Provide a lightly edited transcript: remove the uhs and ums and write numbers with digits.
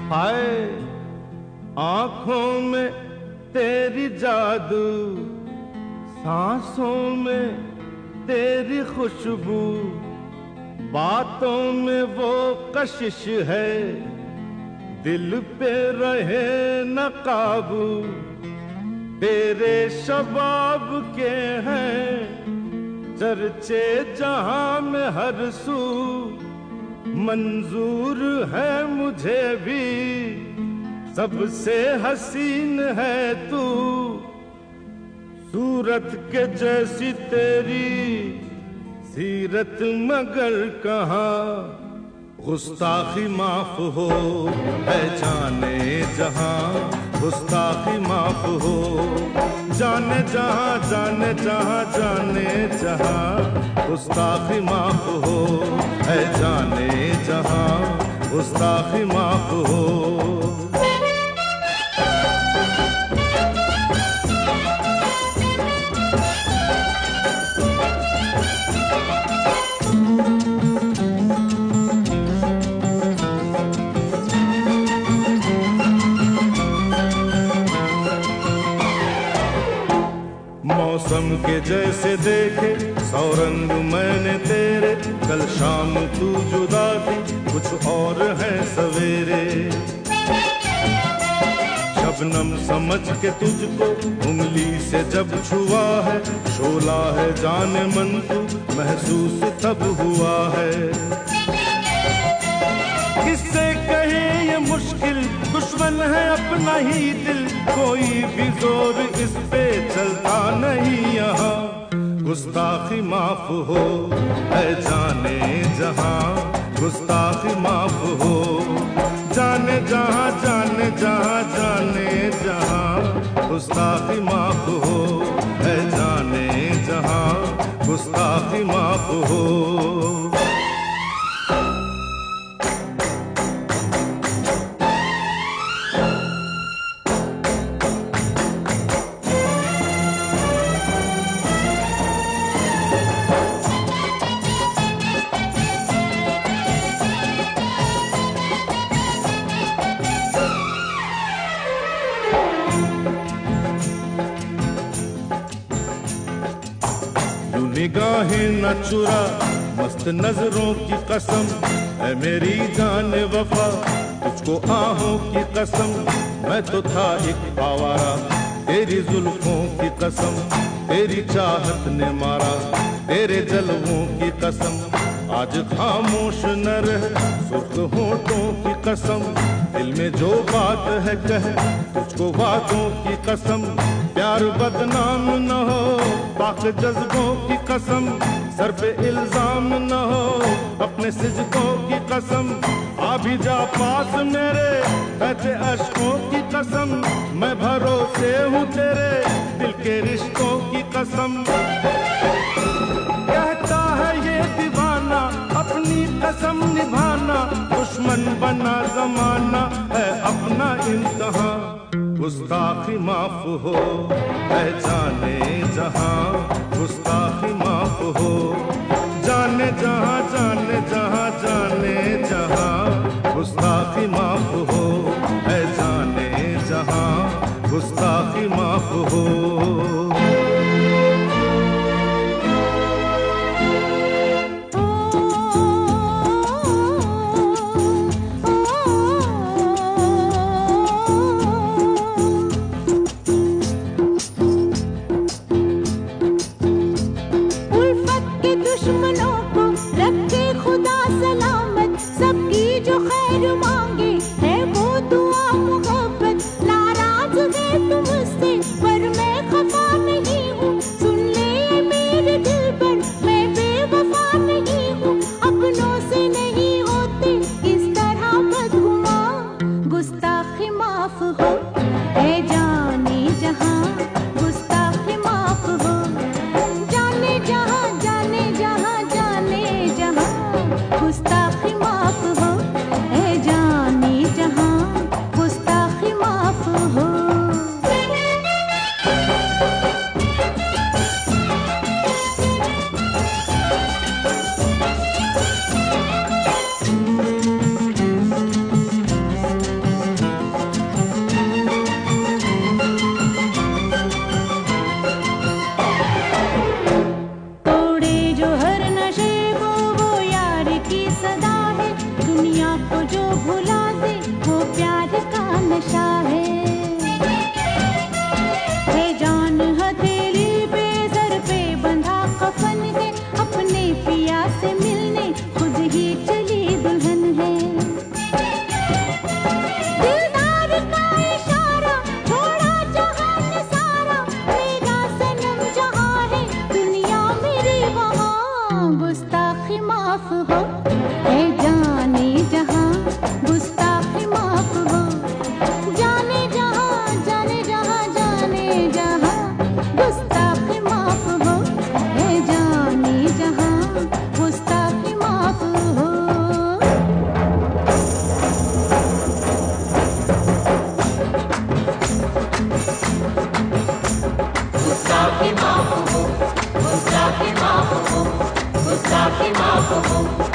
हाय आंखों में तेरी जादू, सांसों में तेरी खुशबू, बातों में वो कशिश है, दिल पे रहे न काबू। तेरे शबाब के हैं चर्चे जहां में हर सू, मंजूर है मुझे भी सबसे हसीन है तू। सूरत के जैसी तेरी सीरत मगर कहाँ, गुस्ताखी माफ हो है जाने जहां, गुस्ताखी माफ हो जाने जहां, जाने जहां, जाने जहां, गुस्ताखी माफ हो है जाने जहां, गुस्ताखी माफ हो। मौसम के जैसे देखे सौ रंग मैंने तेरे, कल शाम तू जुदा थी कुछ और है सवेरे। शबनम समझ के तुझको उंगली से जब छुआ है, शोला है जाने मन तू महसूस तब हुआ है। किससे कहे ये मुश्किल दुश्मन है अपना ही दिल, कोई भी जोर इस पे चलता नहीं यहाँ। गुस्ताखी माफ हो है जाने जहां, गुस्ताखी माफ हो जाने जहां, जाने जहां, जाने जहां, गुस्ताखी माफ हो है जाने जहां, गुस्ताखी माफ हो। निगाहें न चुरा मस्त नजरों की कसम, है मेरी जान वफा तुझको आहों की कसम। मैं तो था एक आवारा तेरी जुल्फों की कसम, तेरी चाहत ने मारा तेरे जलवों की कसम। आज खामोश न रह सुर्ख होठों की कसम, दिल में जो बात है कह तुझको बातों की कसम। प्यार बदनाम न हो पाक जज्बों की कसम, सर पे इल्जाम न हो अपने सिजकों की कसम। आ भी जा पास मेरे बहते अश्कों की कसम, मैं भरोसे हूँ तेरे दिल के रिश्तों की कसम। कहता है ये दीवाना अपनी कसम निभाना, दुश्मन बना जमाना है अपना इम्तिहां। गुस्ताखी माफ हो है जाने जहां, गुस्ताखी माफ हो जाने जहां, जाने जहां, जाने जहां, गुस्ताखी माफ हो है जाने जहां, गुस्ताखी माफ हो। हो